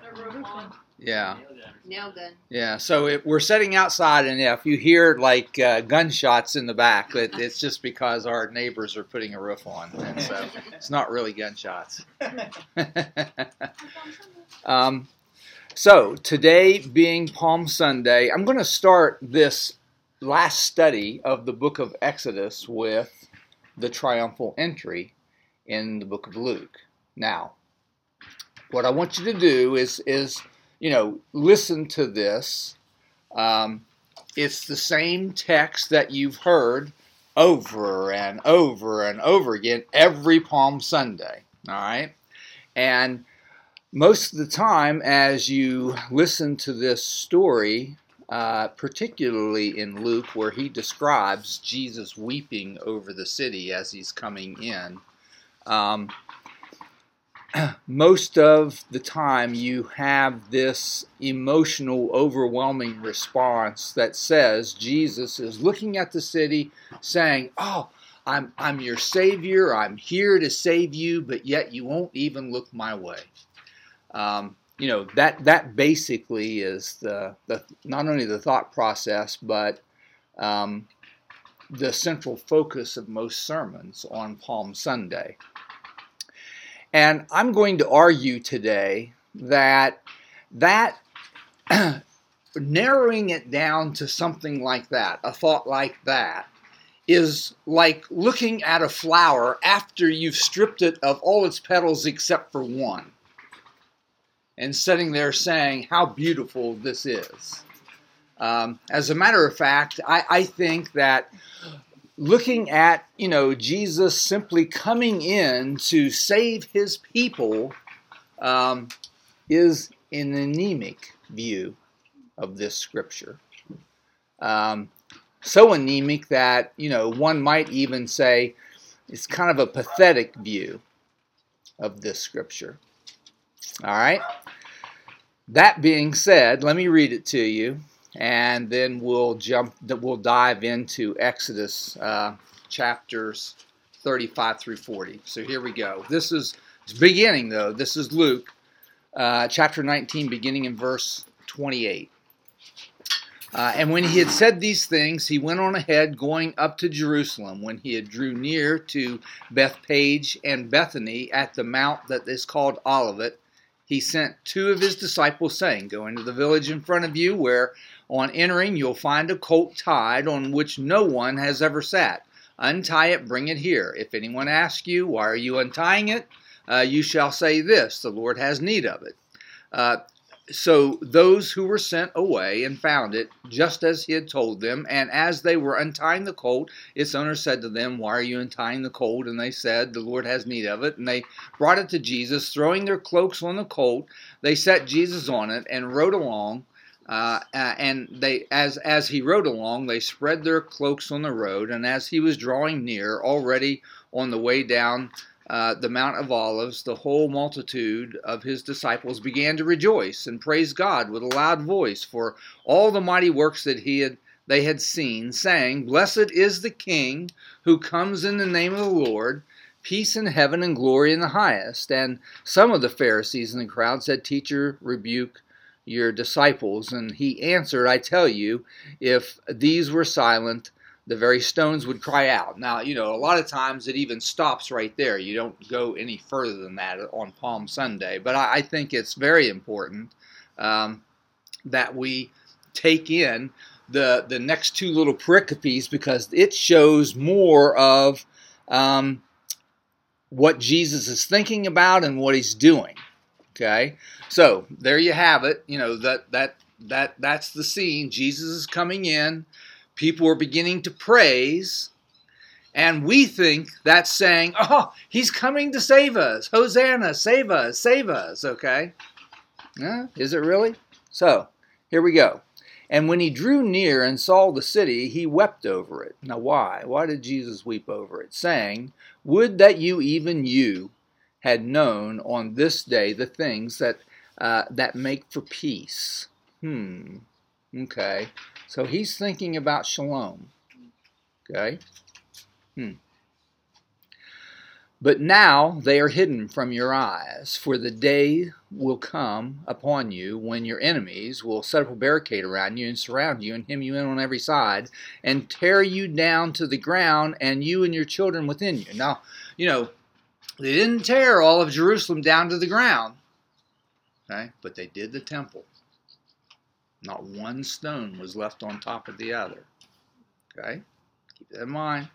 Yeah. Nail gun. Yeah. So we're sitting outside, and if you hear like gunshots in the back, it's just because our neighbors are putting a roof on, and so it's not really gunshots. So today being Palm Sunday, I'm going to start this last study of the book of Exodus with the triumphal entry in the book of Luke. Now, what I want you to do is listen to this. It's the same text that you've heard over and over and over again every Palm Sunday. All right? And most of the time, as you listen to this story, particularly in Luke, where he describes Jesus weeping over the city as he's coming in, most of the time you have this emotional, overwhelming response that says Jesus is looking at the city saying, "Oh, I'm your Savior, I'm here to save you, but yet you won't even look my way." That basically is the not only the thought process, but the central focus of most sermons on Palm Sunday. And I'm going to argue today that narrowing it down to something like that, a thought like that, is like looking at a flower after you've stripped it of all its petals except for one, and sitting there saying how beautiful this is. As a matter of fact, I think that looking at, Jesus simply coming in to save his people is an anemic view of this scripture. So anemic that, one might even say it's kind of a pathetic view of this scripture. All right? That being said, let me read it to you. And then we'll dive into Exodus chapters 35 through 40. So here we go. This is beginning, though. This is Luke chapter 19, beginning in verse 28. And when he had said these things, he went on ahead, going up to Jerusalem. When he had drew near to Bethphage and Bethany at the mount that is called Olivet, he sent two of his disciples, saying, "Go into the village in front of you, where on entering you'll find a colt tied, on which no one has ever sat. Untie it, bring it here. If anyone asks you, 'Why are you untying it?' You shall say this, 'The Lord has need of it.'" So those who were sent away and found it, just as he had told them, and as they were untying the colt, its owner said to them, "Why are you untying the colt?" And they said, "The Lord has need of it." And they brought it to Jesus. Throwing their cloaks on the colt, they set Jesus on it and rode along. And they, as he rode along, they spread their cloaks on the road. And as he was drawing near, already on the way down the Mount of Olives, the whole multitude of his disciples began to rejoice and praise God with a loud voice for all the mighty works that they had seen, saying, "Blessed is the King who comes in the name of the Lord, peace in heaven and glory in the highest." And some of the Pharisees in the crowd said, "Teacher, rebuke your disciples." And he answered, "I tell you, if these were silent, the very stones would cry out." Now, a lot of times it even stops right there. You don't go any further than that on Palm Sunday. But I think it's very important that we take in the next two little pericopes, because it shows more of what Jesus is thinking about and what he's doing. Okay, so there you have it. That's the scene. Jesus is coming in. People are beginning to praise, and we think that's saying, "Oh, he's coming to save us. Hosanna, save us, save us." Okay? Is it really? So, here we go. "And when he drew near and saw the city, he wept over it." Now, why? Why did Jesus weep over it? "Saying, 'Would that even you had known on this day the things that make for peace.'" Okay. So he's thinking about shalom. Okay? But now they are hidden from your eyes, for the day will come upon you when your enemies will set up a barricade around you and surround you and hem you in on every side and tear you down to the ground, and you and your children within you. Now, they didn't tear all of Jerusalem down to the ground, okay? But they did the temple. Not one stone was left on top of the other, okay? Keep that in mind.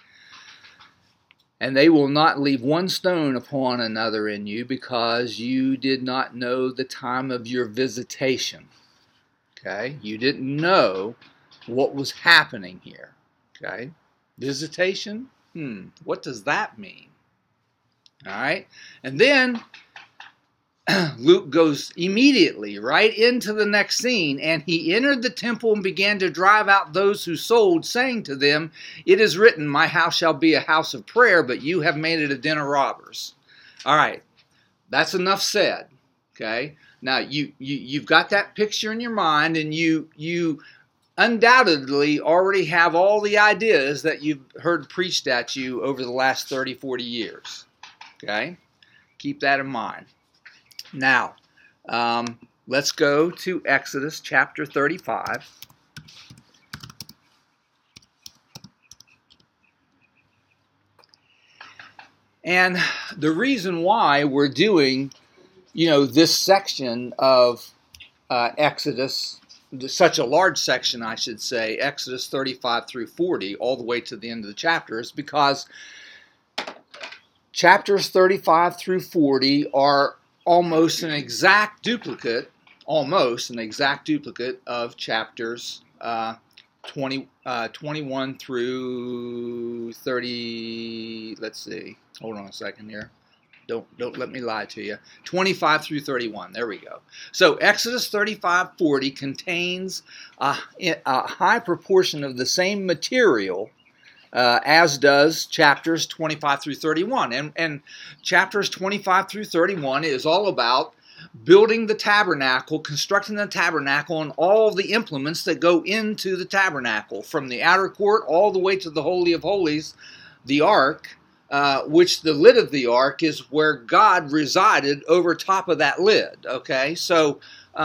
And they will not leave one stone upon another in you, because you did not know the time of your visitation. Okay? You didn't know what was happening here. Okay? Visitation? What does that mean? All right? And then Luke goes immediately right into the next scene. And he entered the temple and began to drive out those who sold, saying to them, "It is written, my house shall be a house of prayer, but you have made it a den of robbers." All right, that's enough said. Okay, now you've got that picture in your mind, and you undoubtedly already have all the ideas that you've heard preached at you over the last 30, 40 years. Okay, keep that in mind. Now, let's go to Exodus chapter 35. And the reason why we're doing, this section of Exodus, such a large section, I should say, Exodus 35 through 40, all the way to the end of the chapter, is because chapters 35 through 40 are almost an exact duplicate of chapters 21 through 30. Let's see. Hold on a second here. Don't let me lie to you. 25 through 31. There we go. So Exodus 35:40 contains a high proportion of the same material as does chapters 25 through 31. And chapters 25 through 31 is all about building the tabernacle, constructing the tabernacle, and all the implements that go into the tabernacle, from the outer court all the way to the Holy of Holies, the ark, which the lid of the ark is where God resided over top of that lid. Okay, so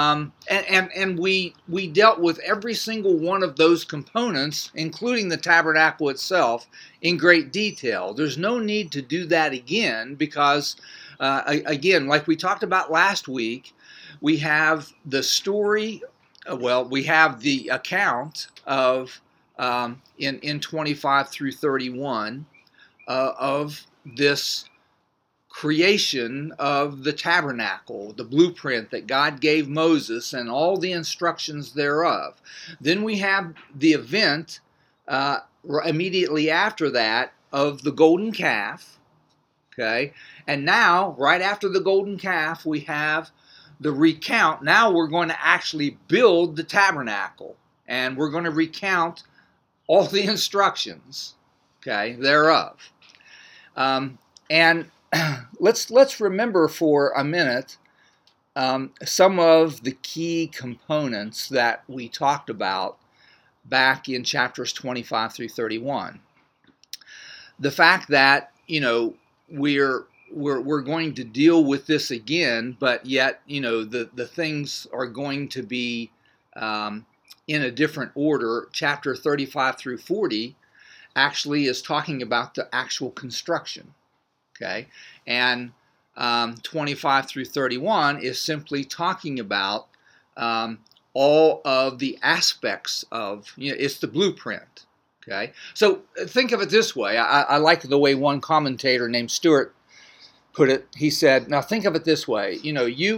and we dealt with every single one of those components, including the tabernacle itself, in great detail. There's no need to do that again, because again, like we talked about last week, we have the story. We have the account of in 25 through 31 of this creation of the tabernacle, the blueprint that God gave Moses and all the instructions thereof. Then we have the event immediately after that of the golden calf. Okay, and now right after the golden calf we have the recount. Now we're going to actually build the tabernacle, and we're going to recount all the instructions, okay, thereof. And let's remember for a minute some of the key components that we talked about back in chapters 25 through 31. The fact that, we're going to deal with this again, but yet, the things are going to be in a different order. Chapter 35 through 40 actually is talking about the actual construction. Okay, and 25 through 31 is simply talking about all of the aspects of, it's the blueprint. Okay, so think of it this way. I like the way one commentator named Stewart put it. He said, "Now think of it this way. If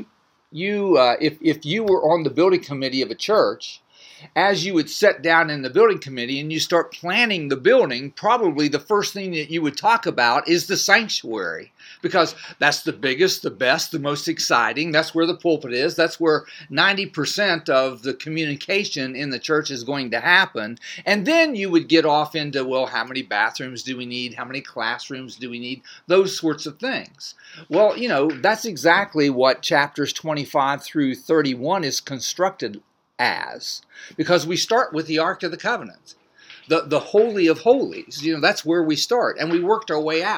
you were on the building committee of a church, as you would sit down in the building committee and you start planning the building, probably the first thing that you would talk about is the sanctuary, because that's the biggest, the best, the most exciting. That's where the pulpit is. That's where 90% of the communication in the church is going to happen. And then you would get off into, well, how many bathrooms do we need? How many classrooms do we need? Those sorts of things. Well, that's exactly what chapters 25 through 31 is constructed as, because we start with the Ark of the Covenant, the Holy of Holies. That's where we start, and we worked our way out.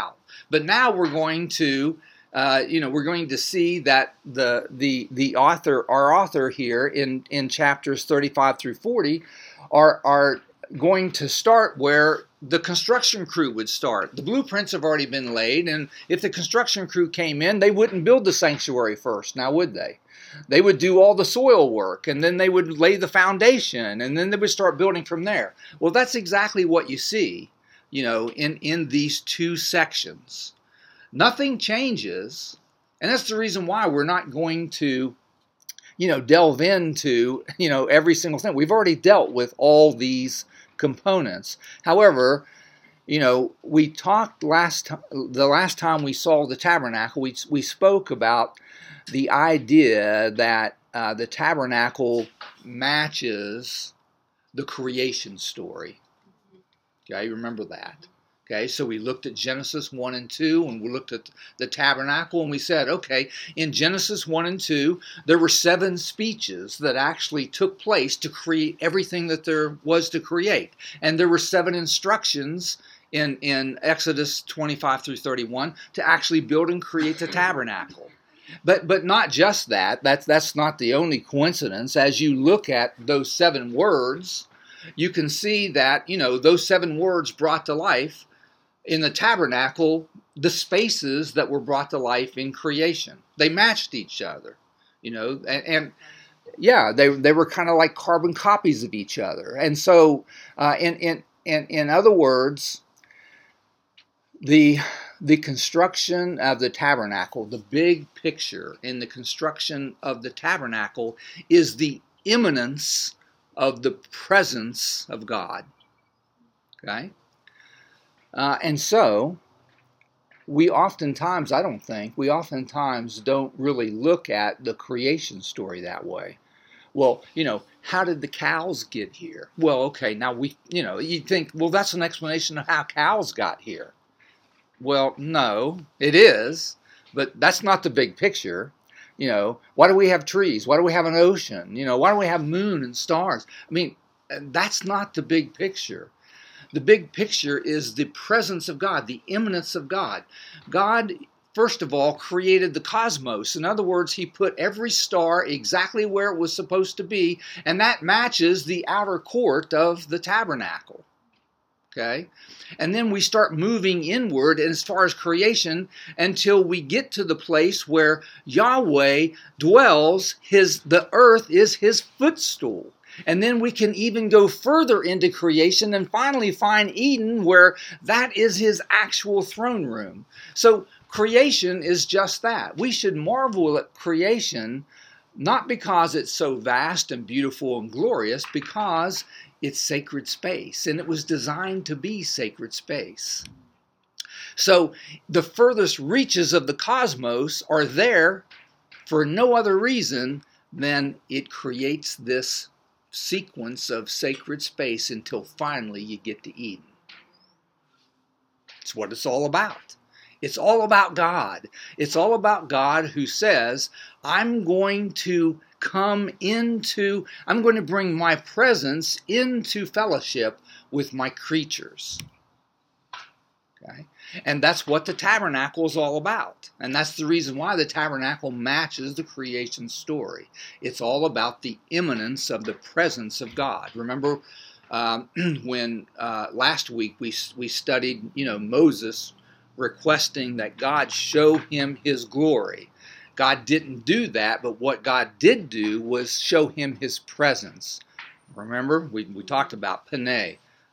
But now we're going to we're going to see that the author, our author here in chapters 35 through 40, are going to start where the construction crew would start. The blueprints have already been laid, and if the construction crew came in, they wouldn't build the sanctuary first, now would they? They would do all the soil work, and then they would lay the foundation, and then they would start building from there. Well, that's exactly what you see, in these two sections. Nothing changes, and that's the reason why we're not going to, delve into, every single thing. We've already dealt with all these components. However, we talked the last time we saw the tabernacle, we spoke about the idea that the tabernacle matches the creation story. Okay, remember that. Okay, so we looked at Genesis 1 and 2, and we looked at the tabernacle, and we said, okay, in Genesis 1 and 2, there were 7 speeches that actually took place to create everything that there was to create. And there were 7 instructions in Exodus 25 through 31 to actually build and create the tabernacle. But not just that. That's not the only coincidence. As you look at those 7 words, you can see that, those 7 words brought to life in the tabernacle the spaces that were brought to life in creation. They matched each other, and yeah, they were kind of like carbon copies of each other. And so, in other words, the construction of the tabernacle, the big picture in the construction of the tabernacle, is the immanence of the presence of God. Okay? And so, we oftentimes don't really look at the creation story that way. Well, how did the cows get here? Well, okay, now you think, well, that's an explanation of how cows got here. Well, no, it is, but that's not the big picture. Why do we have trees? Why do we have an ocean? Why do we have moon and stars? I mean, that's not the big picture. The big picture is the presence of God, the immanence of God. God, first of all, created the cosmos. In other words, He put every star exactly where it was supposed to be, and that matches the outer court of the tabernacle. Okay? And then we start moving inward as far as creation until we get to the place where Yahweh dwells, the earth is His footstool. And then we can even go further into creation and finally find Eden, where that is His actual throne room. So creation is just that. We should marvel at creation, not because it's so vast and beautiful and glorious, because it's sacred space, and it was designed to be sacred space. So the furthest reaches of the cosmos are there for no other reason than it creates this sequence of sacred space until finally you get to Eden. It's what it's all about. It's all about God. It's all about God who says, I'm going to bring my presence into fellowship with my creatures. Okay? And that's what the tabernacle is all about. And that's the reason why the tabernacle matches the creation story. It's all about the immanence of the presence of God. Remember when last week we studied, Moses requesting that God show him His glory. God didn't do that, but what God did do was show him His presence. Remember, we talked about panim,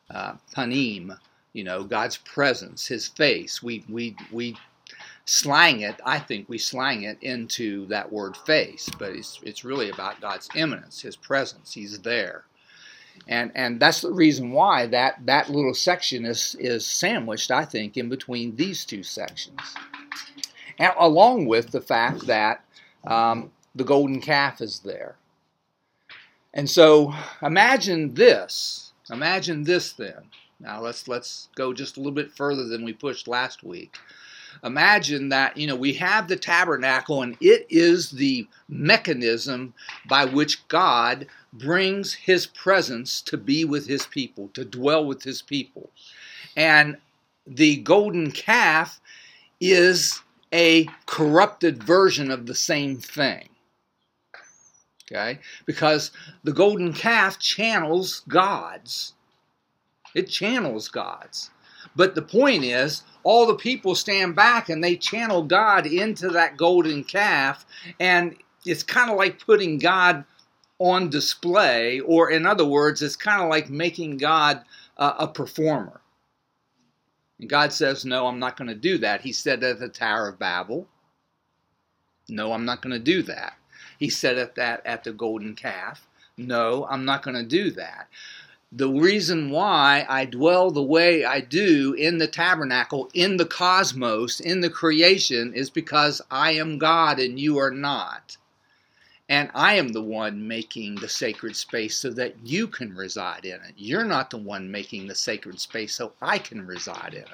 God's presence, His face. We slang it. I think we slang it into that word face, but it's really about God's immanence, His presence. He's there, and that's the reason why that little section is sandwiched, I think, in between these two sections. And along with the fact that the golden calf is there. And so imagine this then. Now let's go just a little bit further than we pushed last week. Imagine that, we have the tabernacle, and it is the mechanism by which God brings His presence to be with His people, to dwell with His people. And the golden calf is a corrupted version of the same thing. Okay? Because the golden calf channels gods. It channels gods. But the point is, all the people stand back and they channel God into that golden calf, and it's kind of like putting God on display, or in other words, it's kind of like making God a performer. And God says, no, I'm not going to do that. He said at the Tower of Babel, no, I'm not going to do that. He said at the golden calf, no, I'm not going to do that. The reason why I dwell the way I do in the tabernacle, in the cosmos, in the creation, is because I am God and you are not. And I am the one making the sacred space so that you can reside in it. You're not the one making the sacred space so I can reside in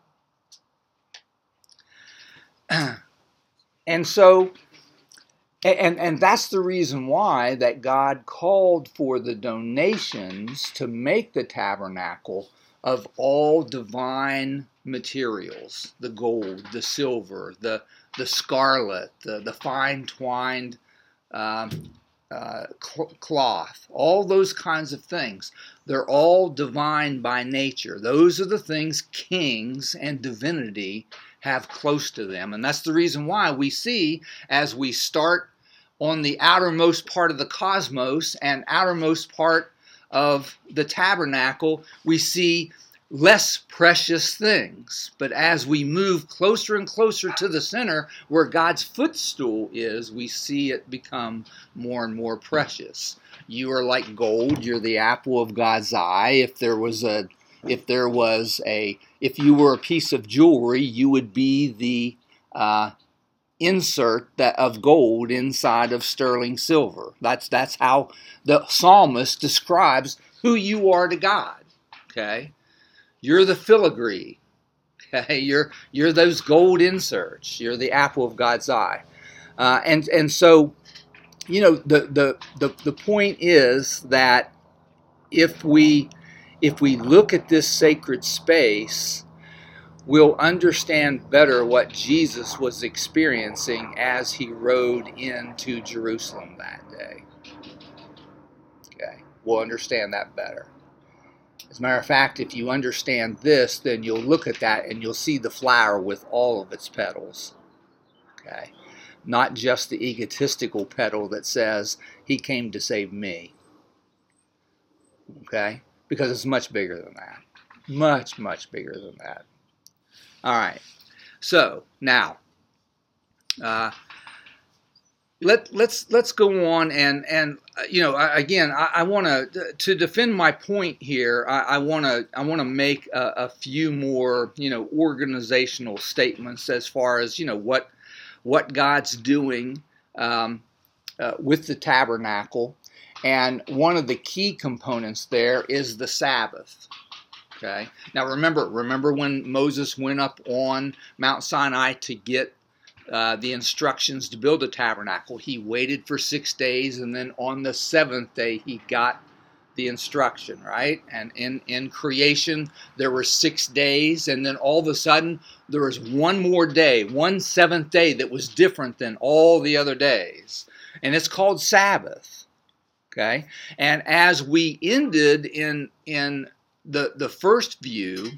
it. And so, and that's the reason why that God called for the donations to make the tabernacle of all divine materials, the gold, the silver, the scarlet, the fine twined cloth, all those kinds of things. They're all divine by nature. Those are the things kings and divinity have close to them. And that's the reason why we see, as we start on the outermost part of the cosmos and outermost part of the tabernacle, we see less precious things. But as we move closer and closer to the center, where God's footstool is, we see it become more and more precious. You are like gold. You're the apple of God's eye. If you were a piece of jewelry, you would be the insert of gold inside of sterling silver. That's how the psalmist describes who you are to God. Okay, you're the filigree. Okay, you're those gold inserts. You're the apple of God's eye, and so, you know, the point is that if we look at this sacred space, we'll understand better what Jesus was experiencing as he rode into Jerusalem that day. Okay, we'll understand that better. As a matter of fact, if you understand this, then you'll look at that and you'll see the flower with all of its petals. Okay, not just the egotistical petal that says, he came to save me. Okay, because it's much bigger than that. Much, much bigger than that. All right, so now let's go on and you know, again, I want to defend my point here. I want to make a few more, you know, organizational statements as far as, you know, what God's doing with the tabernacle, and one of the key components there is the Sabbath. Okay. Now remember when Moses went up on Mount Sinai to get the instructions to build the tabernacle, he waited for 6 days, and then on the seventh day he got the instruction, right? And in creation there were 6 days, and then all of a sudden there was one more day, one seventh day that was different than all the other days, and it's called Sabbath. Okay. And as we ended in the first view,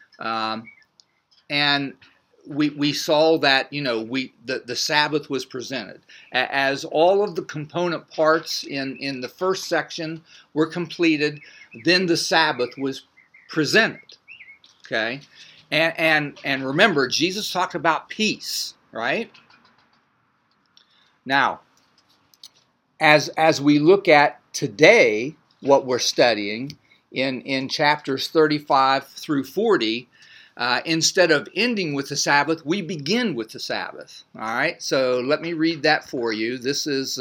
and we saw that, you know, the Sabbath was presented as all of the component parts in the first section were completed. Then the Sabbath was presented. Okay, and remember, Jesus talked about peace, right? Now, as we look at today, what we're studying in chapters 35 through 40, instead of ending with the Sabbath, we begin with the Sabbath. All right, so let me read that for you. This is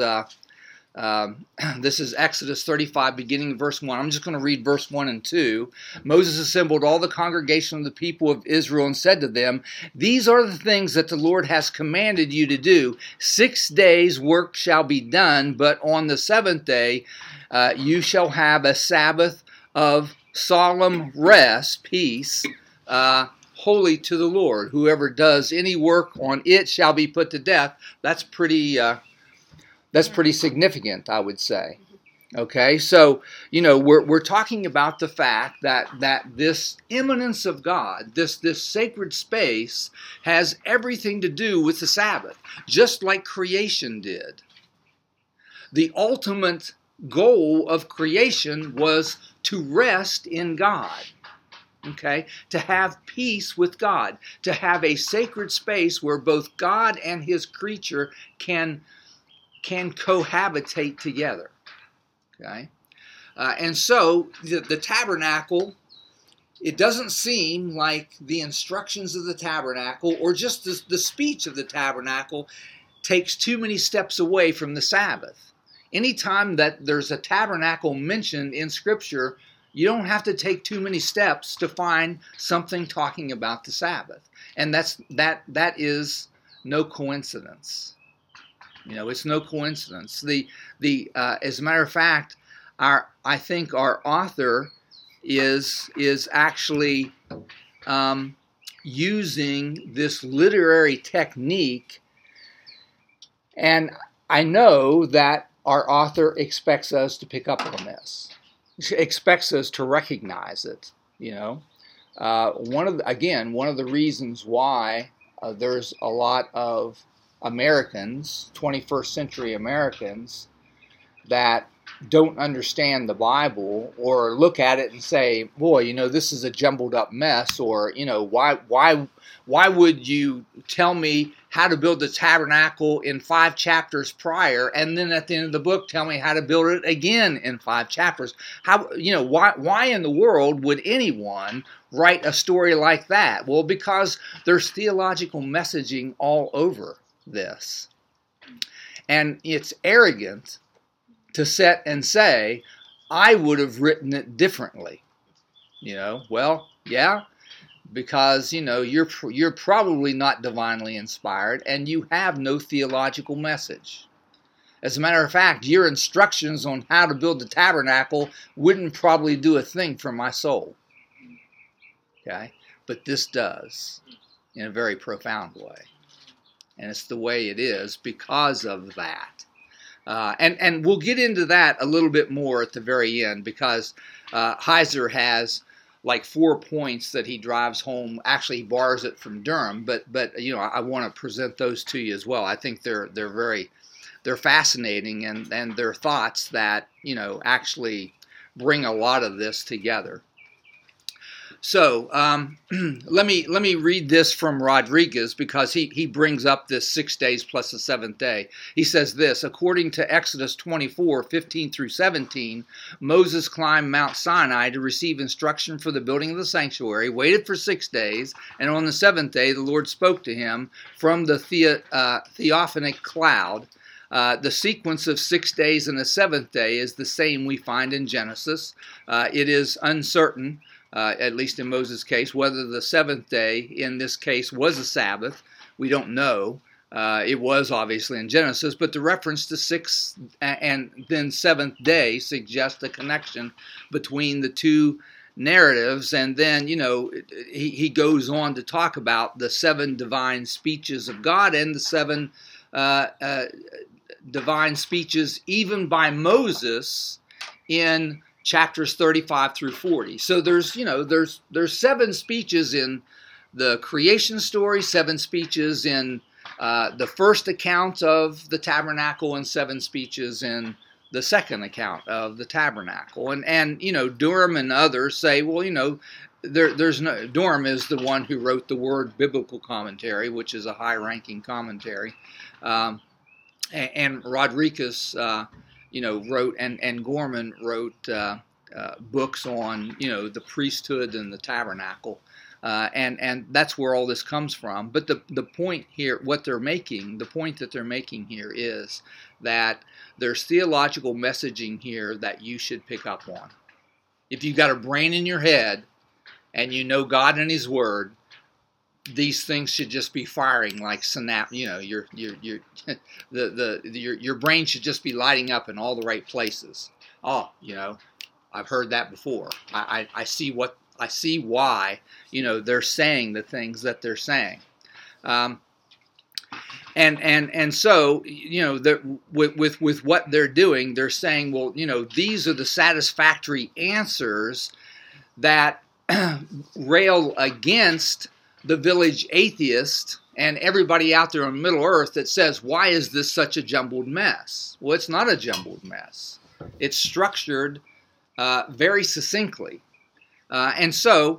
Exodus 35, beginning in verse 1. I'm just going to read verse 1 and 2. Moses assembled all the congregation of the people of Israel and said to them, "These are the things that the Lord has commanded you to do. 6 days work shall be done, but on the seventh day you shall have a Sabbath of solemn rest," peace, holy to the Lord. Whoever does any work on it shall be put to death. That's pretty significant, I would say. Okay, so we're talking about the fact that this immanence of God, this sacred space, has everything to do with the Sabbath, just like creation did. The ultimate goal of creation was to rest in God. Okay, to have peace with God, to have a sacred space where both God and His creature can cohabitate together. Okay. And so the tabernacle, it doesn't seem like the instructions of the tabernacle or just the speech of the tabernacle takes too many steps away from the Sabbath. Anytime that there's a tabernacle mentioned in Scripture, you don't have to take too many steps to find something talking about the Sabbath. And that is no coincidence. It's no coincidence. As a matter of fact, I think our author is actually using this literary technique, and I know that our author expects us to pick up on this, expects us to recognize it. One of the reasons why there's a lot of Americans, 21st century Americans, that don't understand the Bible or look at it and say, boy, this is a jumbled up mess, or why would you tell me how to build the tabernacle in 5 chapters prior, and then at the end of the book tell me how to build it again in 5 chapters? Why in the world would anyone write a story like that? Well, because there's theological messaging all over this. And it's arrogant to sit and say, I would have written it differently. Well, yeah, because, you're probably not divinely inspired and you have no theological message. As a matter of fact, your instructions on how to build the tabernacle wouldn't probably do a thing for my soul. Okay? But this does, in a very profound way. And it's the way it is because of that. And we'll get into that a little bit more at the very end, because Heiser has like 4 points that he drives home. Actually, he borrows it from Durham, but I want to present those to you as well. I think they're fascinating, and they're thoughts that actually bring a lot of this together. So let me read this from Rodriguez, because he brings up this 6 days plus the 7th day. He says this: according to Exodus 24:15 through 17, Moses climbed Mount Sinai to receive instruction for the building of the sanctuary, waited for 6 days, and on the 7th day the Lord spoke to him from the theophanic cloud. The sequence of 6 days and the 7th day is the same we find in Genesis. It is uncertain, at least in Moses' case, whether the 7th day in this case was a Sabbath. We don't know. It was obviously in Genesis, but the reference to 6th and then 7th day suggests a connection between the two narratives. And then, he goes on to talk about the 7 divine speeches of God and the 7 divine speeches even by Moses in chapters 35 through 40. So there's 7 speeches in the creation story, 7 speeches in the first account of the tabernacle, and 7 speeches in the second account of the tabernacle. And Durham and others say, well, there's no. Durham is the one who wrote the Word Biblical Commentary, which is a high-ranking commentary, and Rodriguez wrote, and Gorman wrote books on, the priesthood and the tabernacle. And that's where all this comes from. But the point here, the point that they're making here is that there's theological messaging here that you should pick up on. If you've got a brain in your head and you know God and His Word, these things should just be firing like synapse. Your brain should just be lighting up in all the right places. Oh, I've heard that before. I see what I see why, they're saying the things that they're saying. And so, with what they're doing, they're saying, well, these are the satisfactory answers that rail against the village atheist and everybody out there on Middle Earth that says, why is this such a jumbled mess? Well, it's not a jumbled mess. It's structured very succinctly. And so,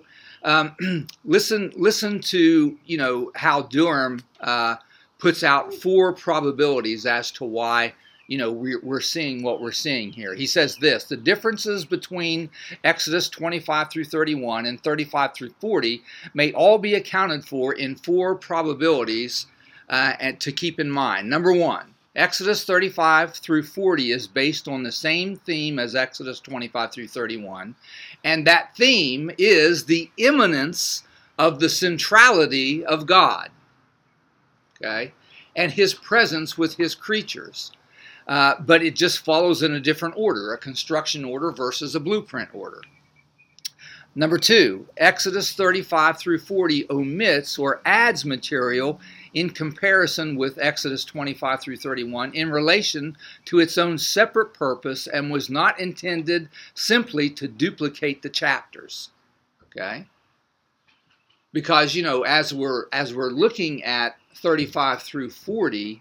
listen to, how Durham puts out 4 probabilities as to why, we're seeing what we're seeing here. He says this: the differences between Exodus 25 through 31 and 35 through 40 may all be accounted for in 4 probabilities and to keep in mind. Number 1, Exodus 35 through 40 is based on the same theme as Exodus 25 through 31, and that theme is the immanence of the centrality of God, okay, and His presence with His creatures. But it just follows in a different order, a construction order versus a blueprint order. Number 2, Exodus 35 through 40 omits or adds material in comparison with Exodus 25 through 31 in relation to its own separate purpose and was not intended simply to duplicate the chapters. Okay? Because, as we're looking at 35 through 40,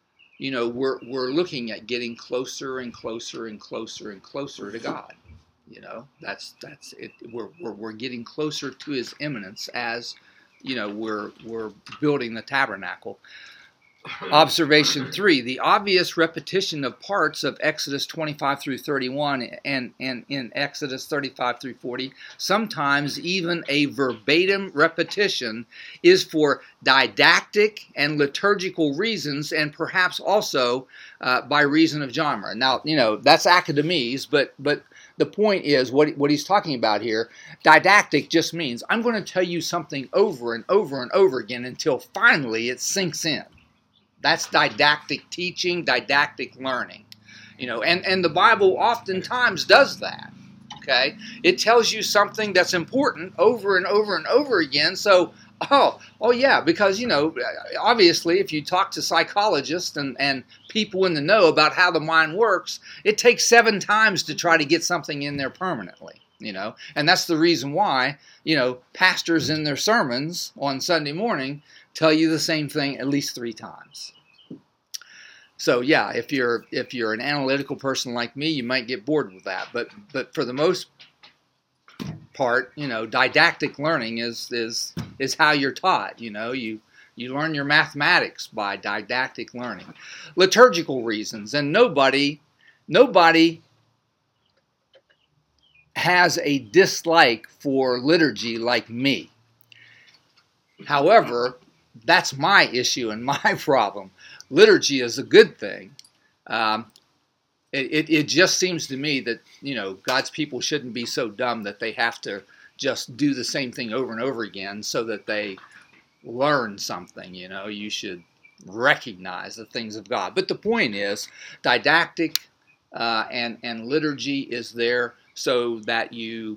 we're looking at getting closer and closer and closer and closer to God. That's it. We're getting closer to His immanence as, we're building the tabernacle. Observation 3, the obvious repetition of parts of Exodus 25 through 31 and in Exodus 35 through 40, sometimes even a verbatim repetition, is for didactic and liturgical reasons and perhaps also by reason of genre. Now, that's academies, but the point is what he's talking about here. Didactic just means I'm going to tell you something over and over and over again until finally it sinks in. That's didactic teaching, didactic learning, and the Bible oftentimes does that, okay? It tells you something that's important over and over and over again, so, oh yeah, because, obviously if you talk to psychologists and people in the know about how the mind works, it takes 7 times to try to get something in there permanently, and that's the reason why, pastors in their sermons on Sunday morning tell you the same thing at least 3 times. So yeah, if you're an analytical person like me, you might get bored with that. But for the most part, didactic learning is how you're taught. You learn your mathematics by didactic learning. Liturgical reasons, and nobody has a dislike for liturgy like me. However, that's my issue and my problem. Liturgy is a good thing. It just seems to me that, God's people shouldn't be so dumb that they have to just do the same thing over and over again so that they learn something. You should recognize the things of God. But the point is, didactic and liturgy is there so that you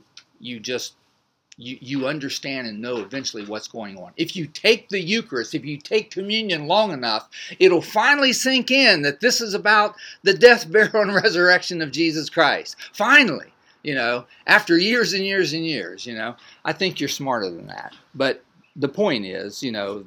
understand and know eventually what's going on. If you take the Eucharist, if you take communion long enough, it'll finally sink in that this is about the death, burial, and resurrection of Jesus Christ. Finally, after years and years and years, I think you're smarter than that. But the point is,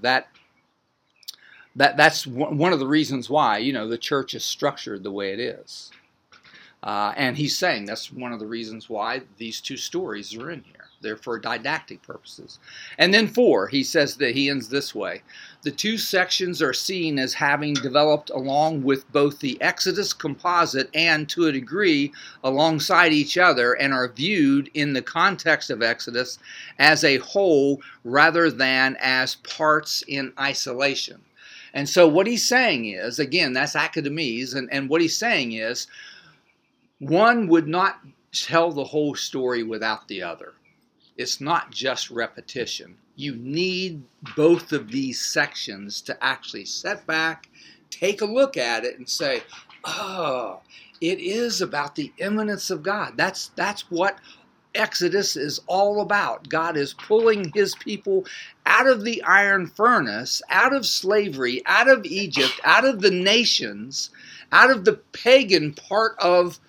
that's one of the reasons why, the church is structured the way it is. And he's saying that's one of the reasons why these 2 stories are in here. They're for didactic purposes. And then 4, he says that he ends this way. The 2 sections are seen as having developed along with both the Exodus composite and, to a degree, alongside each other, and are viewed in the context of Exodus as a whole rather than as parts in isolation. And so what he's saying is, again, that's academies, and what he's saying is, one would not tell the whole story without the other. It's not just repetition. You need both of these sections to actually sit back, take a look at it, and say, oh, it is about the immanence of God. That's what Exodus is all about. God is pulling his people out of the iron furnace, out of slavery, out of Egypt, out of the nations, out of the pagan part of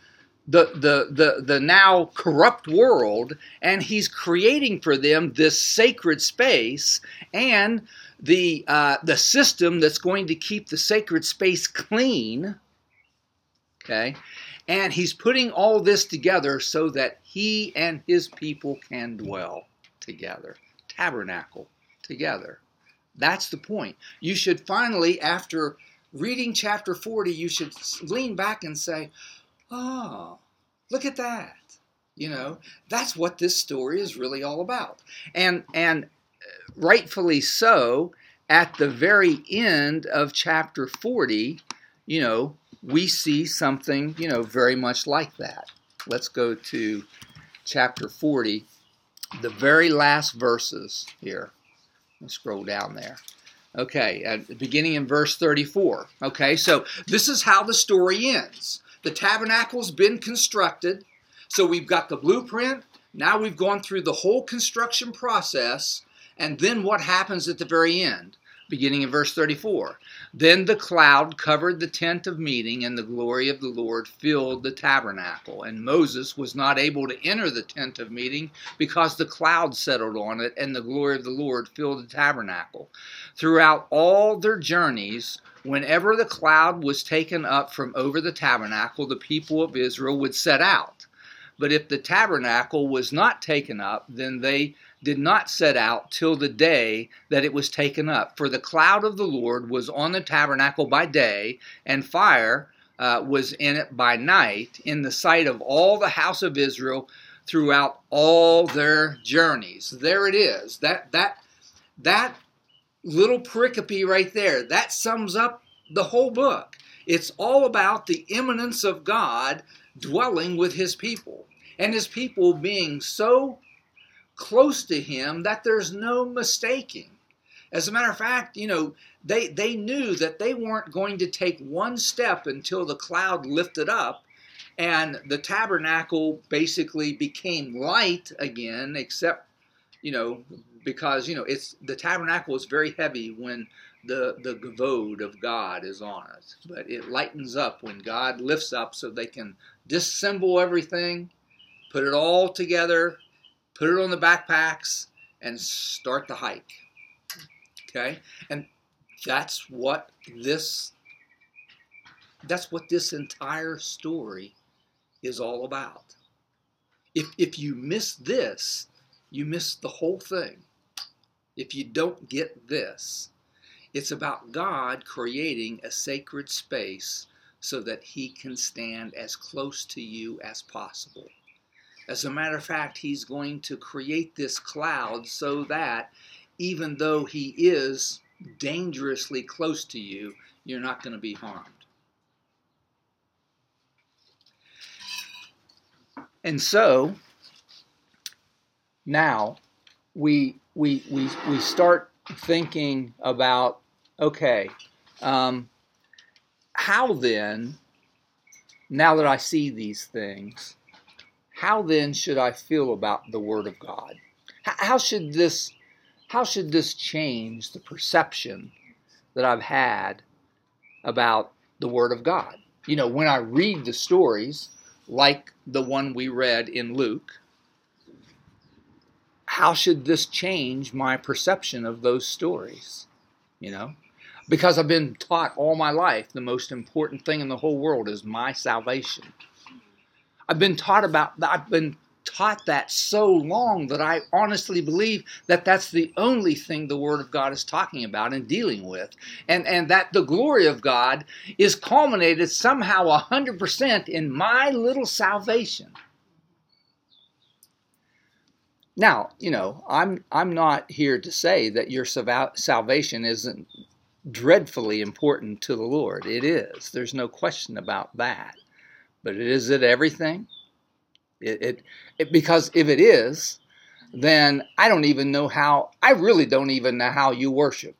the now corrupt world, and he's creating for them this sacred space and the system that's going to keep the sacred space clean. Okay, and he's putting all this together so that he and his people can dwell together, tabernacle together. That's the point. You should finally, after reading chapter 40, you should lean back and say, oh, look at that. You know, that's what this story is really all about. And rightfully so, at the very end of chapter 40, you know, we see something, you know, very much like that. Let's go to chapter 40, the very last verses here. Let's scroll down there. Okay, beginning in verse 34. Okay, so this is how the story ends. The tabernacle's been constructed. So we've got the blueprint. Now we've gone through the whole construction process. And then what happens at the very end? Beginning in verse 34. Then the cloud covered the tent of meeting, and the glory of the Lord filled the tabernacle. And Moses was not able to enter the tent of meeting because the cloud settled on it, and the glory of the Lord filled the tabernacle. Throughout all their journeys, whenever the cloud was taken up from over the tabernacle, the people of Israel would set out. But if the tabernacle was not taken up, then they did not set out till the day that it was taken up. For the cloud of the Lord was on the tabernacle by day, and fire was in it by night, in the sight of all the house of Israel throughout all their journeys. There it is. That little pericope right there, that sums up the whole book. It's all about the immanence of God dwelling with his people, and his people being so close to him that there's no mistaking. As a matter of fact, you know, they knew that they weren't going to take one step until the cloud lifted up and the tabernacle basically became light again, except, you know, because, you know, the tabernacle is very heavy when the gavod of God is on it. But it lightens up when God lifts up so they can disassemble everything, put it all together, put it on the backpacks, and start the hike. Okay? And that's what this entire story is all about. If you miss this, you miss the whole thing. If you don't get this, it's about God creating a sacred space so that he can stand as close to you as possible. As a matter of fact, he's going to create this cloud so that even though he is dangerously close to you, you're not going to be harmed. And so now we start thinking about, okay, how then, now that I see these things, how then should I feel about the Word of God? How should this change the perception that I've had about the Word of God? You know, when I read the stories, like the one we read in Luke, how should this change my perception of those stories? You know, because I've been taught all my life the most important thing in the whole world is my salvation. I've been taught that so long that I honestly believe that that's the only thing the Word of God is talking about and dealing with. And that the glory of God is culminated somehow 100% in my little salvation. Now, you know, I'm not here to say that your salvation isn't dreadfully important to the Lord. It is. There's no question about that. But is it everything? Because if it is, then I really don't even know how you worship.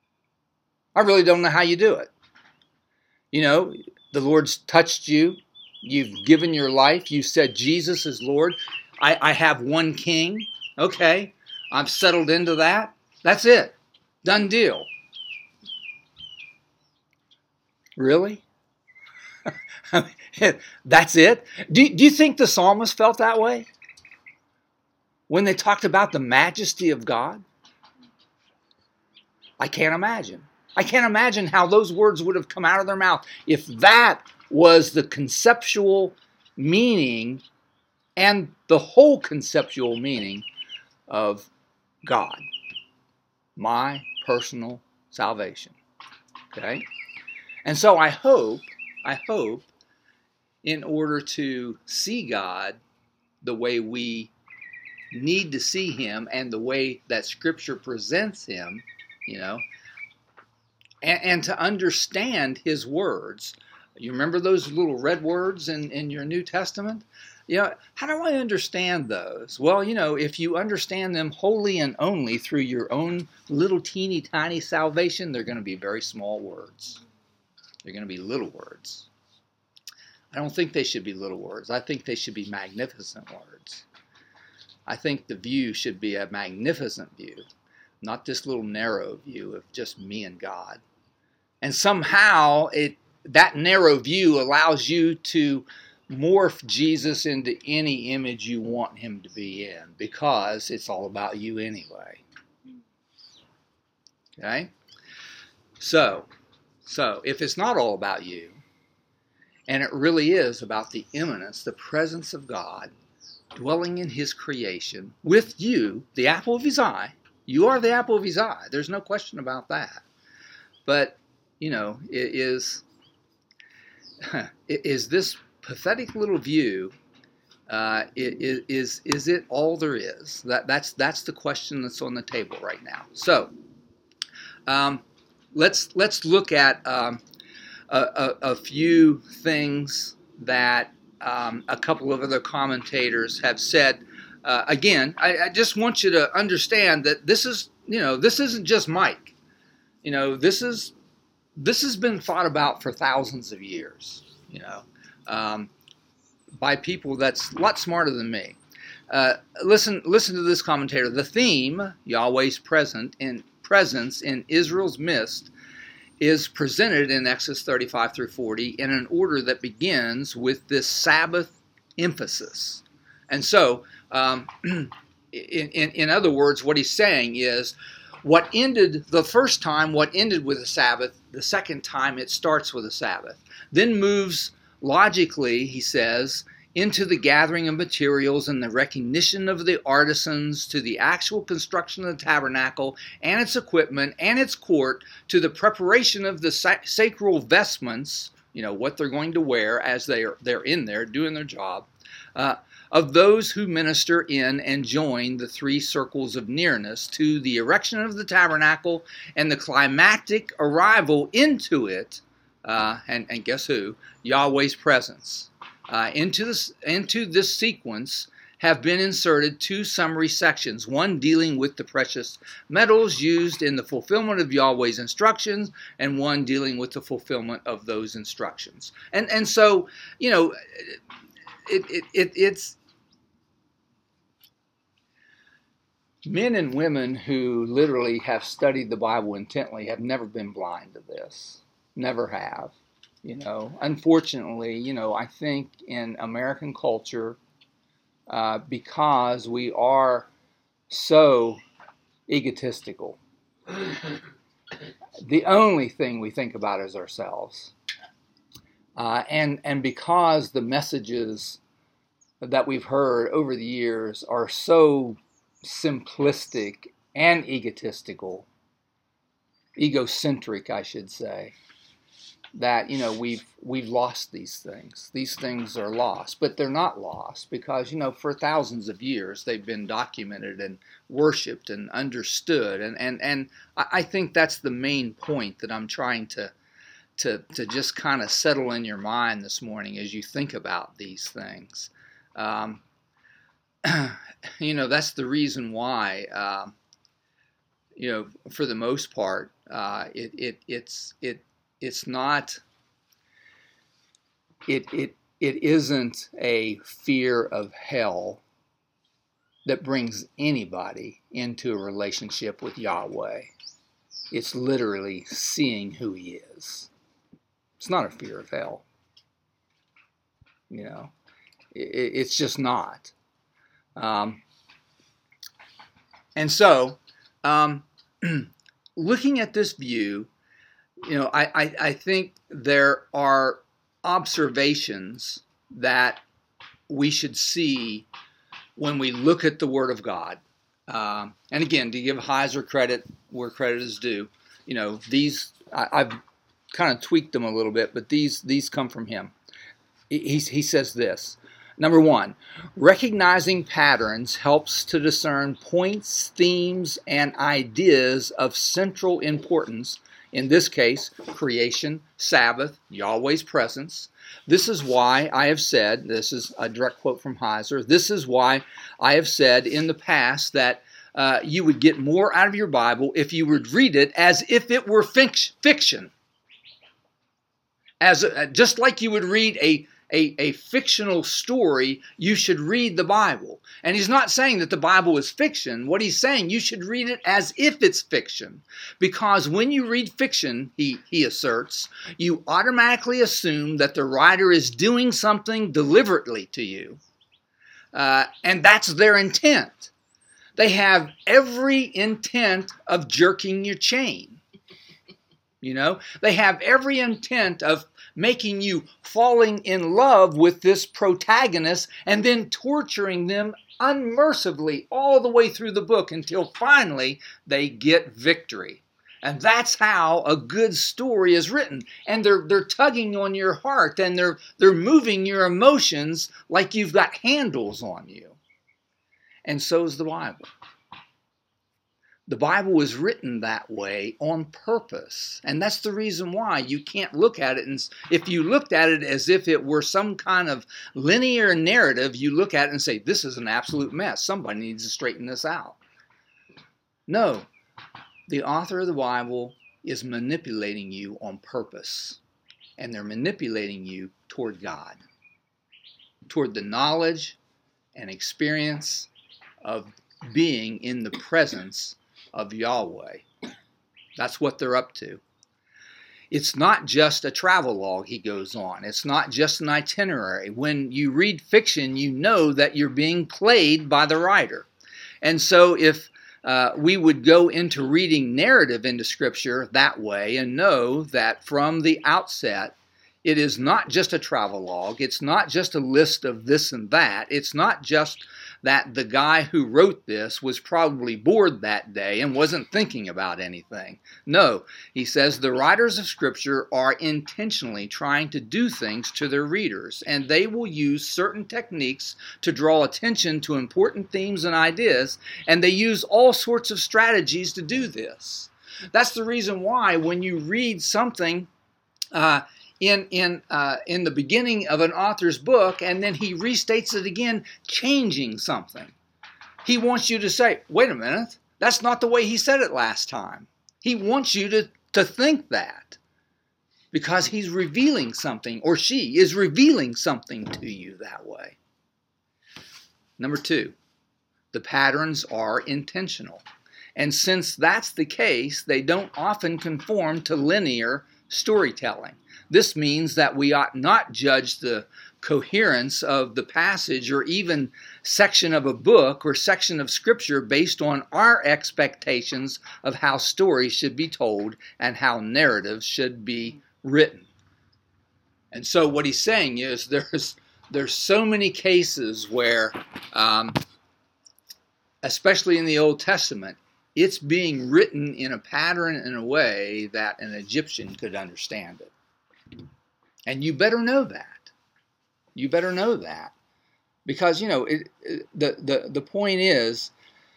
I really don't know how you do it. You know, the Lord's touched you You've given your life. You said Jesus is Lord. I have one king. Okay, I've settled into that. That's it. Done deal. Really? That's it? Do you think the psalmist felt that way? When they talked about the majesty of God? I can't imagine. I can't imagine how those words would have come out of their mouth if that was the conceptual meaning and the whole conceptual meaning of God. My personal salvation. Okay? And so I hope, in order to see God the way we need to see him and the way that Scripture presents him, and to understand his words. You remember those little red words in your New Testament? How do I understand those? Well, if you understand them wholly and only through your own little teeny tiny salvation, they're going to be very small words. They're going to be little words. I don't think they should be little words. I think they should be magnificent words. I think the view should be a magnificent view, not this little narrow view of just me and God. And somehow that narrow view allows you to morph Jesus into any image you want him to be in, because it's all about you anyway. Okay? So if it's not all about you, and it really is about the immanence, the presence of God, dwelling in his creation with you, the apple of his eye. You are the apple of his eye. There's no question about that. But, it is this pathetic little view, is it all there is? That's the question that's on the table right now. So, let's look at a few things that a couple of other commentators have said. Again, I just want you to understand that this isn't just Mike. This has been thought about for thousands of years. By people that's a lot smarter than me. Listen to this commentator. The theme, Yahweh's presence in Israel's midst, is presented in Exodus 35 through 40 in an order that begins with this Sabbath emphasis. And so, in other words, what he's saying is, what ended the first time, what ended with a Sabbath, the second time it starts with a Sabbath. Then moves logically, he says, into the gathering of materials and the recognition of the artisans, to the actual construction of the tabernacle and its equipment and its court, to the preparation of the sacral vestments, what they're going to wear as they're in there doing their job, of those who minister in and join the three circles of nearness, to the erection of the tabernacle and the climactic arrival into it, and guess who? Yahweh's presence. Into this sequence have been inserted two summary sections, one dealing with the precious metals used in the fulfillment of Yahweh's instructions, and one dealing with the fulfillment of those instructions. And so, it's men and women who literally have studied the Bible intently have never been blind to this. Never have. Unfortunately, I think in American culture, because we are so egotistical, the only thing we think about is ourselves. And because the messages that we've heard over the years are so simplistic and egocentric, I should say, that we've lost these things. These things are lost, but they're not lost because for thousands of years they've been documented and worshipped and understood, and I think that's the main point that I'm trying to just kind of settle in your mind this morning as you think about these things. That's the reason why for the most part it's not it isn't a fear of hell that brings anybody into a relationship with Yahweh. It's literally seeing who He is. It's not a fear of hell. You know, it's just not. And so, looking at this view, you know, I think there are observations that we should see when we look at the Word of God. And again, to give Heiser credit where credit is due, you know, these, I've kind of tweaked them a little bit, but these come from him. He says this. Number one, recognizing patterns helps to discern points, themes, and ideas of central importance. In this case, creation, Sabbath, Yahweh's presence. This is why I have said, this is a direct quote from Heiser, this is why I have said in the past that you would get more out of your Bible if you would read it as if it were fiction. Just like you would read a fictional story, you should read the Bible. And he's not saying that the Bible is fiction. What he's saying, you should read it as if it's fiction. Because when you read fiction, he asserts, you automatically assume that the writer is doing something deliberately to you. And that's their intent. They have every intent of jerking your chain. You know, they have every intent of making you falling in love with this protagonist and then torturing them unmercifully all the way through the book until finally they get victory. And that's how a good story is written. And they're tugging on your heart and they're moving your emotions like you've got handles on you. And so is the Bible. The Bible was written that way on purpose. And that's the reason why you can't look at it. And if you looked at it as if it were some kind of linear narrative, you look at it and say, this is an absolute mess. Somebody needs to straighten this out. No, the author of the Bible is manipulating you on purpose. And they're manipulating you toward God, toward the knowledge and experience of being in the presence of Yahweh. That's what they're up to. It's not just a travelogue, he goes on. It's not just an itinerary. When you read fiction, you know that you're being played by the writer. And so if we would go into reading narrative into Scripture that way and know that from the outset, it is not just a travelogue. It's not just a list of this and that. It's not just that the guy who wrote this was probably bored that day and wasn't thinking about anything. No, he says the writers of Scripture are intentionally trying to do things to their readers, and they will use certain techniques to draw attention to important themes and ideas, and they use all sorts of strategies to do this. That's the reason why when you read something in the beginning of an author's book, and then he restates it again, changing something. He wants you to say, wait a minute, that's not the way he said it last time. He wants you to think that because he's revealing something, or she is revealing something to you that way. Number two, the patterns are intentional. And since that's the case, they don't often conform to linear storytelling. This means that we ought not judge the coherence of the passage or even section of a book or section of Scripture based on our expectations of how stories should be told and how narratives should be written. And so what he's saying is there's so many cases where, especially in the Old Testament, it's being written in a pattern in a way that an Egyptian could understand it. And you better know that. You better know that. Because, you know, the point is,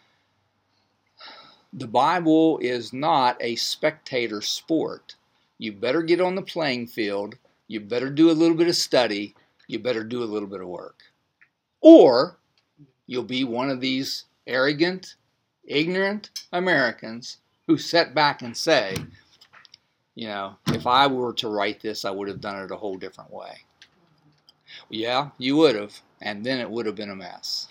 the Bible is not a spectator sport. You better get on the playing field. You better do a little bit of study. You better do a little bit of work. Or you'll be one of these arrogant, ignorant Americans who sit back and say, you know, if I were to write this, I would have done it a whole different way. Yeah, you would have, and then it would have been a mess.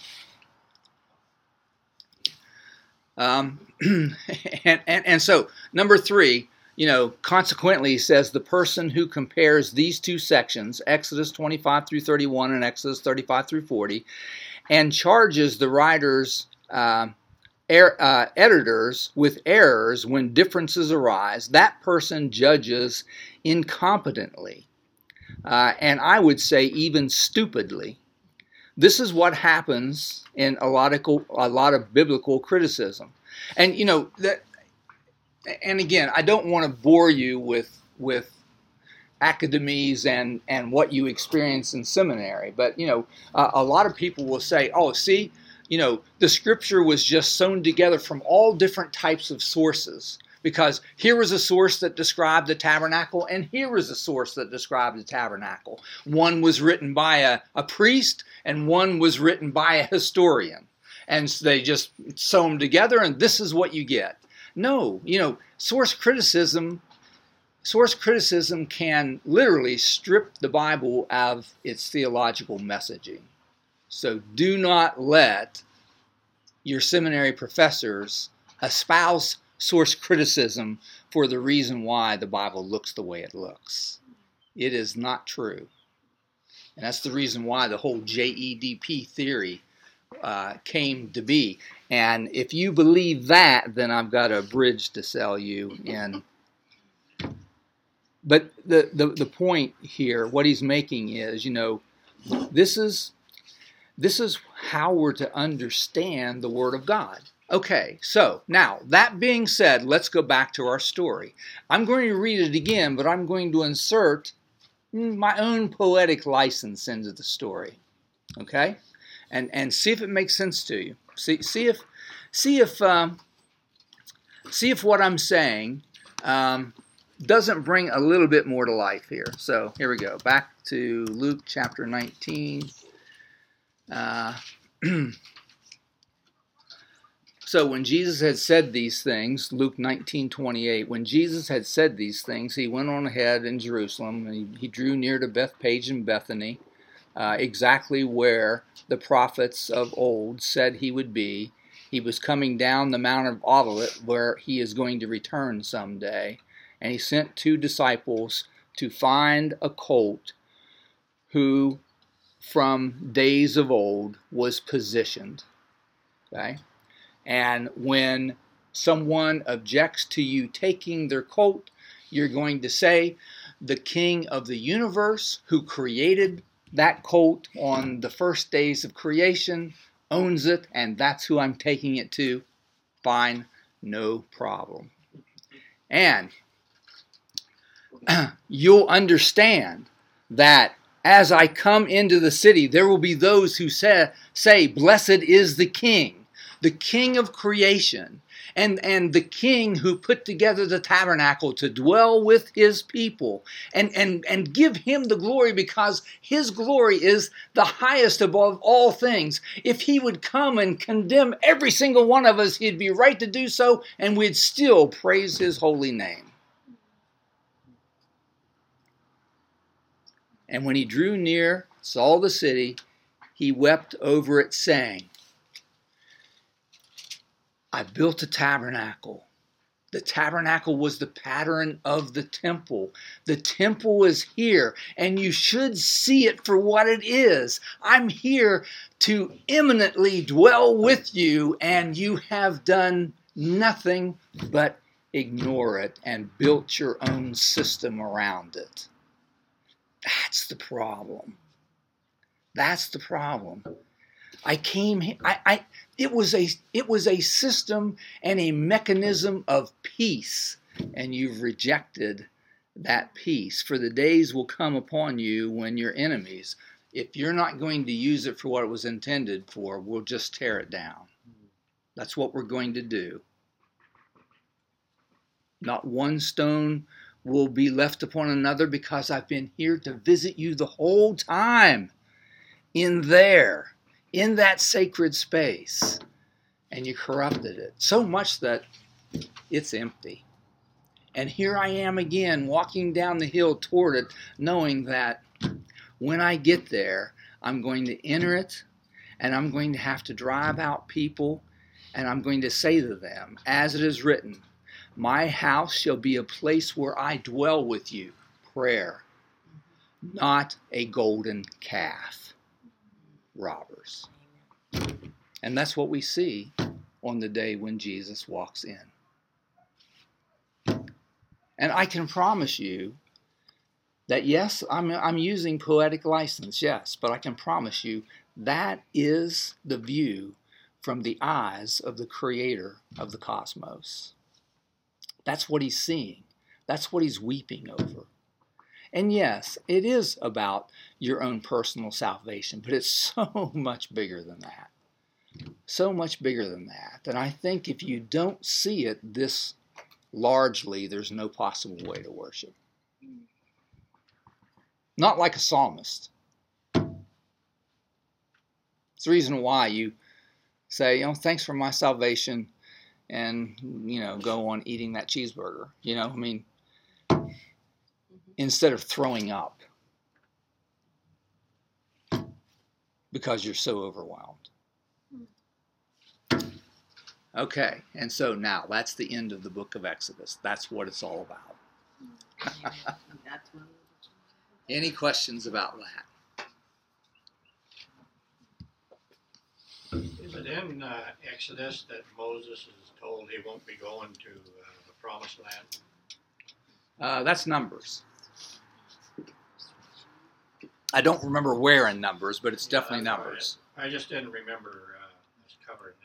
And so, number 3, consequently, he says the person who compares these two sections, Exodus 25 through 31 and Exodus 35 through 40, and charges the writers, editors with errors when differences arise, that person judges incompetently, and I would say even stupidly. This is what happens in a lot of biblical criticism. And and again, I don't want to bore you with academies and what you experience in seminary, but a lot of people will say, oh, see, the scripture was just sewn together from all different types of sources, because here was a source that described the tabernacle, and here was a source that described the tabernacle. One was written by a priest, and one was written by a historian. And they just sew them together, and this is what you get. No, source criticism can literally strip the Bible of its theological messaging. So do not let your seminary professors espouse source criticism for the reason why the Bible looks the way it looks. It is not true. And that's the reason why the whole JEDP theory came to be. And if you believe that, then I've got a bridge to sell you in. But the point here, what he's making is, this is how we're to understand the Word of God. Okay, so now, that being said, let's go back to our story. I'm going to read it again, but I'm going to insert my own poetic license into the story. Okay? And see if it makes sense to you. See if what I'm saying doesn't bring a little bit more to life here. So here we go. Back to Luke chapter 19. So when Jesus had said these things, Luke 19:28, when Jesus had said these things, he went on ahead in Jerusalem, and he drew near to Bethpage and Bethany, exactly where the prophets of old said he would be. He was coming down the Mount of Olivet, where he is going to return someday. And he sent 2 disciples to find a colt who from days of old was positioned. Okay? And when someone objects to you taking their colt, you're going to say, the King of the universe who created that colt on the first days of creation owns it, and that's who I'm taking it to. Fine, no problem. And you'll understand that as I come into the city, there will be those who say, blessed is the King of creation, and the King who put together the tabernacle to dwell with his people, and give him the glory, because his glory is the highest above all things. If he would come and condemn every single one of us, he'd be right to do so, and we'd still praise his holy name. And when he drew near, saw the city, he wept over it, saying, I built a tabernacle. The tabernacle was the pattern of the temple. The temple is here, and you should see it for what it is. I'm here to imminently dwell with you, and you have done nothing but ignore it and built your own system around it. That's the problem. That's the problem. I came here, it was a system and a mechanism of peace, and you've rejected that peace. For the days will come upon you when your enemies, if you're not going to use it for what it was intended for, we'll just tear it down. That's what we're going to do. Not one stone will be left upon another, because I've been here to visit you the whole time in that sacred space, and you corrupted it so much that it's empty. And here I am again, walking down the hill toward it, knowing that When I get there, I'm going to enter it, and I'm going to have to drive out people, and I'm going to say to them, as it is written, my house shall be a place where I dwell with you. Prayer, not a golden calf. Robbers. And that's what we see on the day when Jesus walks in. And I can promise you that, yes, I'm using poetic license, yes, but I can promise you that is the view from the eyes of the creator of the cosmos. That's what he's seeing. That's what he's weeping over. And yes, it is about your own personal salvation, but it's so much bigger than that. So much bigger than that. And I think if you don't see it this largely, there's no possible way to worship. Not like a psalmist. It's the reason why you say, thanks for my salvation, and, go on eating that cheeseburger. Instead of throwing up because you're so overwhelmed. Okay, and so now that's the end of the book of Exodus. That's what it's all about. Any questions about that? Is it in Exodus that Moses is told he won't be going to the Promised Land? That's Numbers. I don't remember where in Numbers, but it's definitely Numbers. I just didn't remember us covering